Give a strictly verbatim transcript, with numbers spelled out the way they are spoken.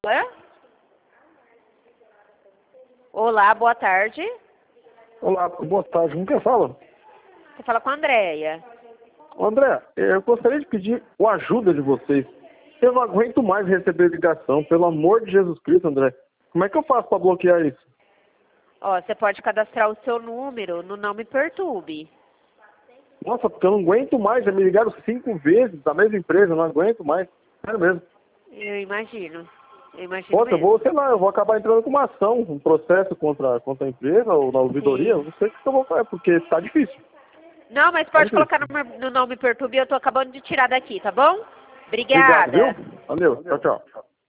Hã? Olá, boa tarde. Olá, boa tarde. Com quem fala? Você fala com a Andréia. André, eu gostaria de pedir a ajuda de vocês. Eu não aguento mais receber ligação, pelo amor de Jesus Cristo, André. Como é que eu faço para bloquear isso? Ó, você pode cadastrar o seu número no Não Me Perturbe. Nossa, porque eu não aguento mais. Já me ligaram cinco vezes da mesma empresa, eu não aguento mais. Sério mesmo. Eu imagino. Eu imagino Nossa, eu mesmo. vou, sei lá, eu vou acabar entrando com uma ação, um processo contra, contra a empresa ou na ouvidoria. Eu Sim. não sei o que eu vou fazer, porque tá difícil. Não, mas Tá pode difícil. colocar no, no Não Me Perturbe e eu tô acabando de tirar daqui, tá bom? Obrigado, viu? Obrigada. Valeu. Tchau, tchau.